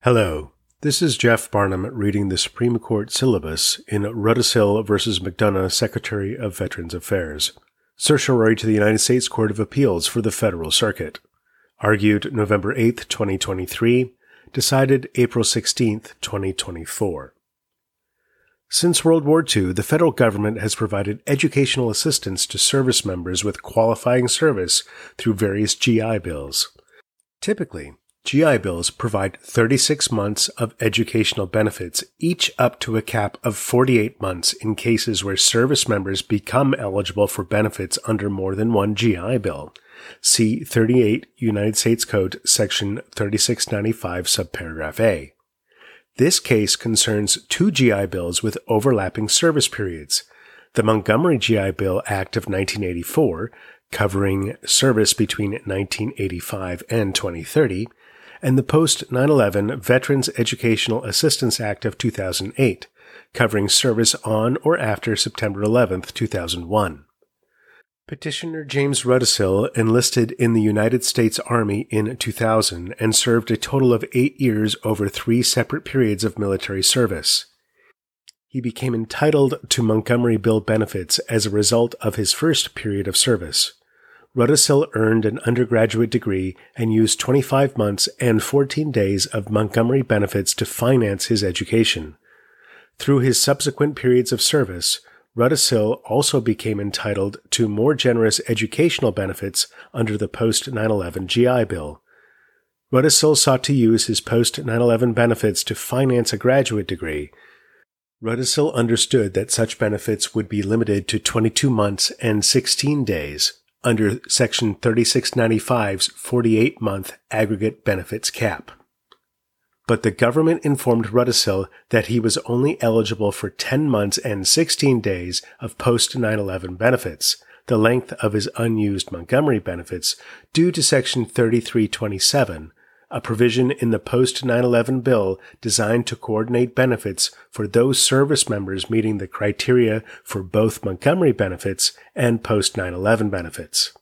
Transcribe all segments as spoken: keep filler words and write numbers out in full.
Hello, this is Jeff Barnum reading the Supreme Court syllabus in Rudisill v. McDonough, Secretary of Veterans Affairs. Certiorari to the United States Court of Appeals for the Federal Circuit. Argued November eighth, twenty twenty-three. Decided April sixteenth, twenty twenty-four. Since World War Two, the federal government has provided educational assistance to service members with qualifying service through various G I Bills. Typically, G I Bills provide thirty-six months of educational benefits, each up to a cap of forty-eight months in cases where service members become eligible for benefits under more than one G I Bill. See thirty-eight United States Code, Section thirty-six ninety-five, subparagraph A. This case concerns two G I Bills with overlapping service periods. The Montgomery G I Bill Act of nineteen eighty-four, covering service between nineteen eighty-five and twenty thirty, and the post nine eleven Veterans Educational Assistance Act of two thousand eight, covering service on or after September eleventh, two thousand one. Petitioner James Rudisill enlisted in the United States Army in two thousand and served a total of eight years over three separate periods of military service. He became entitled to Montgomery Bill benefits as a result of his first period of service. Rudisill earned an undergraduate degree and used twenty-five months and fourteen days of Montgomery benefits to finance his education. Through his subsequent periods of service, Rudisill also became entitled to more generous educational benefits under the post nine eleven G I Bill. Rudisill sought to use his post nine eleven benefits to finance a graduate degree. Rudisill understood that such benefits would be limited to twenty-two months and sixteen days. Under Section thirty-six ninety-five's forty-eight month aggregate benefits cap. But the government informed Rudisill that he was only eligible for ten months and sixteen days of post nine eleven benefits, the length of his unused Montgomery benefits, due to Section thirty-three twenty-seven, a provision in the post nine eleven bill designed to coordinate benefits for those service members meeting the criteria for both Montgomery benefits and post nine eleven benefits.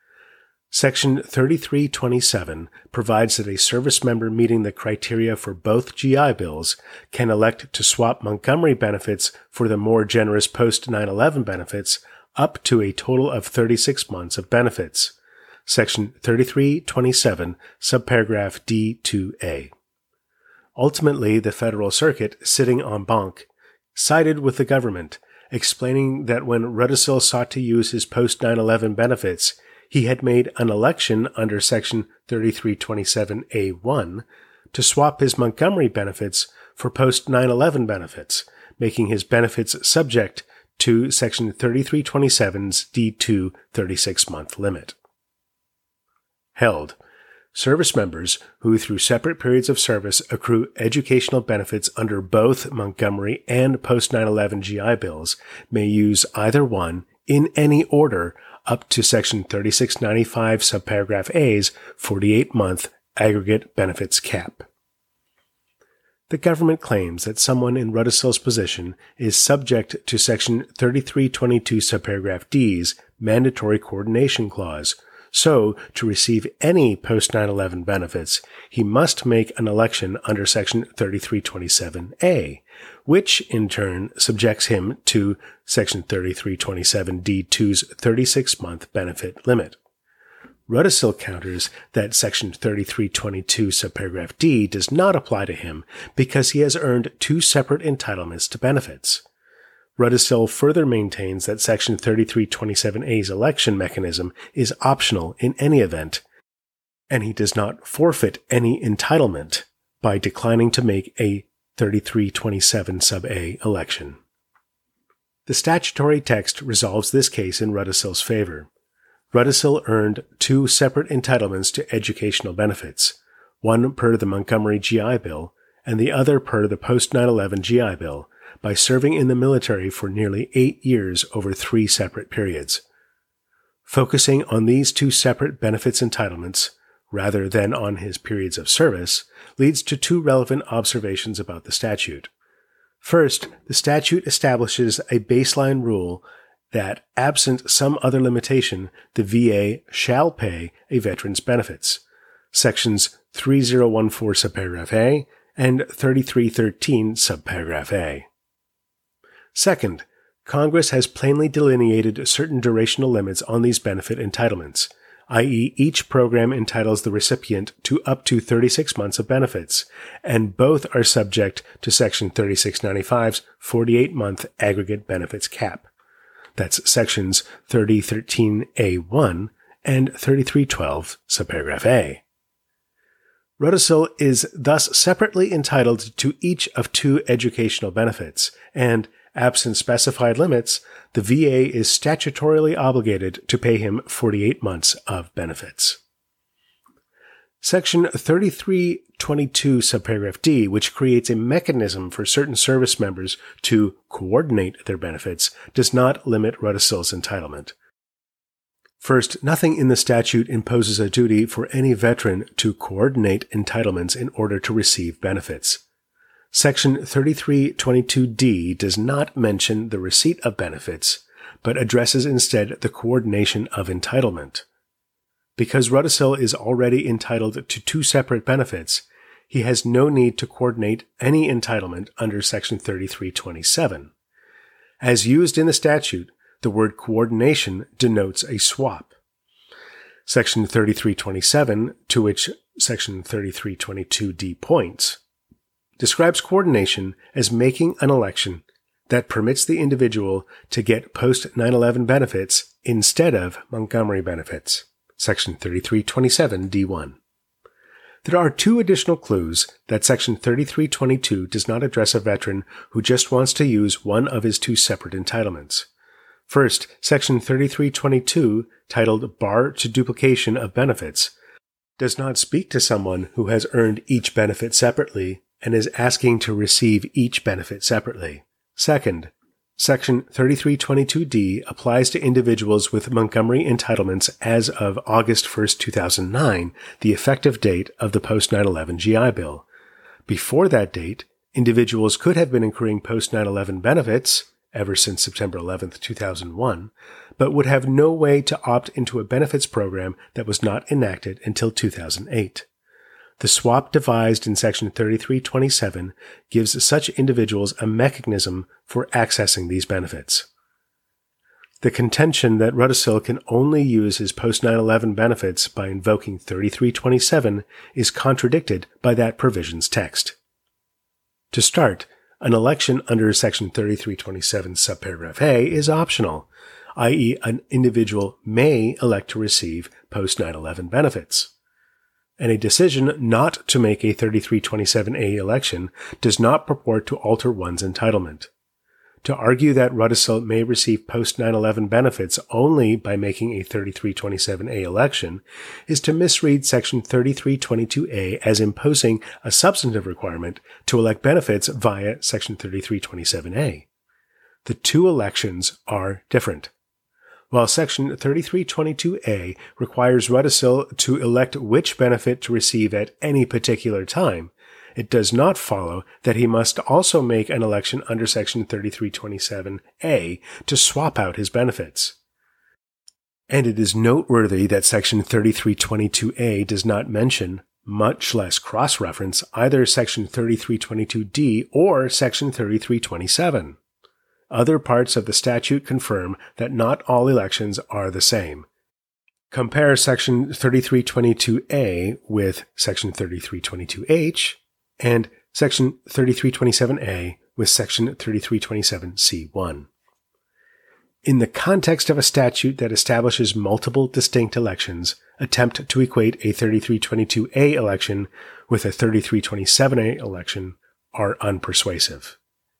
Section thirty-three twenty-seven provides that a service member meeting the criteria for both G I Bills can elect to swap Montgomery benefits for the more generous post nine eleven benefits up to a total of thirty-six months of benefits. Section thirty-three twenty-seven, subparagraph D two A. Ultimately, the Federal Circuit, sitting en banc, sided with the government, explaining that when Rudisill sought to use his post nine eleven benefits, he had made an election under Section thirty-three twenty-seven A one to swap his Montgomery benefits for post nine eleven benefits, making his benefits subject to Section thirty-three twenty-seven's D two thirty-six month limit. Held. Service members who through separate periods of service accrue educational benefits under both Montgomery and post nine eleven G I Bills may use either one in any order up to Section thirty-six ninety-five subparagraph A's forty-eight month aggregate benefits cap. The government claims that someone in Rudisill's position is subject to Section thirty-three twenty-two subparagraph D's mandatory coordination clause. So, to receive any post nine eleven benefits, he must make an election under Section thirty-three twenty-seven A, which in turn subjects him to Section thirty-three twenty-seven D two's thirty-six month benefit limit. Rudisill counters that Section thirty-three twenty-two subparagraph D does not apply to him because he has earned two separate entitlements to benefits. Rudisill further maintains that Section thirty-three twenty-seven A's election mechanism is optional in any event, and he does not forfeit any entitlement by declining to make a thirty-three twenty-seven sub A election. The statutory text resolves this case in Rudisill's favor. Rudisill earned two separate entitlements to educational benefits, one per the Montgomery G I Bill and the other per the post nine eleven G I Bill, by serving in the military for nearly eight years over three separate periods. Focusing on these two separate benefits entitlements, rather than on his periods of service, leads to two relevant observations about the statute. First, the statute establishes a baseline rule that, absent some other limitation, the V A shall pay a veteran's benefits. Sections thirty fourteen subparagraph A and thirty-three thirteen subparagraph A. Second, Congress has plainly delineated certain durational limits on these benefit entitlements, that is each program entitles the recipient to up to thirty-six months of benefits, and both are subject to Section thirty-six ninety-five's forty-eight month aggregate benefits cap. That's Sections thirty thirteen A one and thirty-three twelve subparagraph A. Rudisill is thus separately entitled to each of two educational benefits, and, absent specified limits, the V A is statutorily obligated to pay him forty-eight months of benefits. Section thirty-three twenty-two subparagraph D, which creates a mechanism for certain service members to coordinate their benefits, does not limit Rudisill's entitlement. First, nothing in the statute imposes a duty for any veteran to coordinate entitlements in order to receive benefits. Section thirty-three twenty-two D does not mention the receipt of benefits, but addresses instead the coordination of entitlement. Because Rudisill is already entitled to two separate benefits, he has no need to coordinate any entitlement under Section thirty-three twenty-seven. As used in the statute, the word coordination denotes a swap. Section thirty-three twenty-seven, to which Section thirty-three twenty-two D points, describes coordination as making an election that permits the individual to get post nine eleven benefits instead of Montgomery benefits. Section thirty-three twenty-seven D one. There are two additional clues that Section thirty-three twenty-two does not address a veteran who just wants to use one of his two separate entitlements. First, Section thirty-three twenty-two, titled Bar to Duplication of Benefits, does not speak to someone who has earned each benefit separately and is asking to receive each benefit separately. Second, Section thirty-three twenty-two D applies to individuals with Montgomery entitlements as of August first, two thousand nine, the effective date of the post nine eleven G I Bill. Before that date, individuals could have been accruing post nine eleven benefits ever since September eleventh, two thousand one, but would have no way to opt into a benefits program that was not enacted until two thousand eight. The swap devised in Section thirty-three twenty-seven gives such individuals a mechanism for accessing these benefits. The contention that Rudisill can only use his post nine eleven benefits by invoking thirty-three twenty-seven is contradicted by that provision's text. To start, an election under Section thirty-three twenty-seven subparagraph A is optional, that is an individual may elect to receive post nine eleven benefits. And a decision not to make a thirty-three twenty-seven A election does not purport to alter one's entitlement. To argue that Rudisill may receive post nine eleven benefits only by making a thirty-three twenty-seven A election is to misread Section thirty-three twenty-two A as imposing a substantive requirement to elect benefits via Section thirty-three twenty-seven A. The two elections are different. While Section thirty-three twenty-two A requires Rudisill to elect which benefit to receive at any particular time, it does not follow that he must also make an election under Section thirty-three twenty-seven A to swap out his benefits. And it is noteworthy that Section thirty-three twenty-two A does not mention, much less cross-reference, either Section thirty-three twenty-two D or Section thirty-three twenty-seven. Other parts of the statute confirm that not all elections are the same. Compare Section thirty-three twenty-two A with Section thirty-three twenty-two H and Section thirty-three twenty-seven A with Section thirty-three twenty-seven C one. In the context of a statute that establishes multiple distinct elections, attempt to equate a thirty-three twenty-two A election with a thirty-three twenty-seven A election are unpersuasive.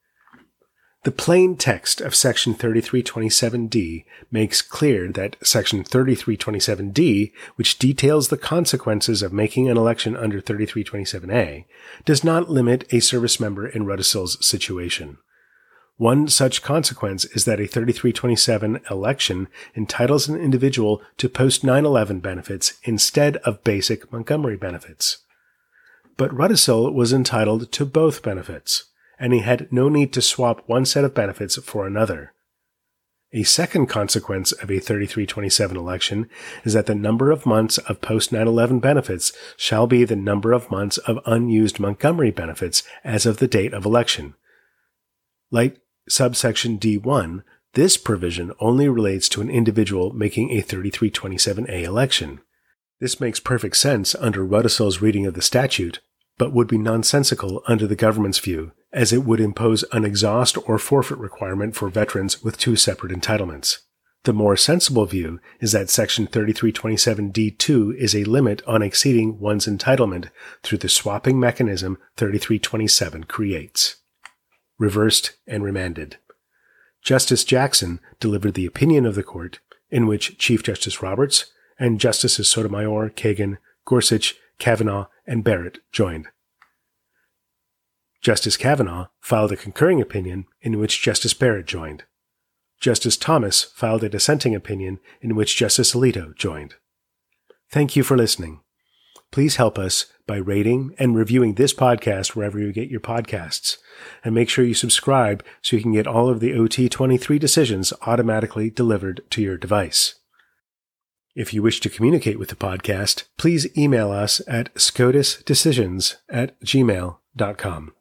The plain text of Section thirty-three twenty-seven D makes clear that Section thirty-three twenty-seven D, which details the consequences of making an election under thirty-three twenty-seven A, does not limit a service member in Rudisill's situation. One such consequence is that a thirty-three twenty-seven election entitles an individual to post nine eleven benefits instead of basic Montgomery benefits. But Rudisill was entitled to both benefits, and he had no need to swap one set of benefits for another. A second consequence of a thirty-three twenty-seven election is that the number of months of post nine eleven benefits shall be the number of months of unused Montgomery benefits as of the date of election. Like subsection D one, this provision only relates to an individual making a thirty-three twenty-seven A election. This makes perfect sense under Rudisell's reading of the statute, but would be nonsensical under the government's view, as it would impose an exhaust or forfeit requirement for veterans with two separate entitlements. The more sensible view is that Section thirty-three twenty-seven D two is a limit on exceeding one's entitlement through the swapping mechanism thirty-three twenty-seven creates. Reversed and remanded. Justice Jackson delivered the opinion of the court, in which Chief Justice Roberts and Justices Sotomayor, Kagan, Gorsuch, Kavanaugh, and Barrett joined. Justice Kavanaugh filed a concurring opinion in which Justice Barrett joined. Justice Thomas filed a dissenting opinion in which Justice Alito joined. Thank you for listening. Please help us by rating and reviewing this podcast wherever you get your podcasts, and make sure you subscribe so you can get all of the O T twenty-three decisions automatically delivered to your device. If you wish to communicate with the podcast, please email us at scotusdecisions at gmail dot com.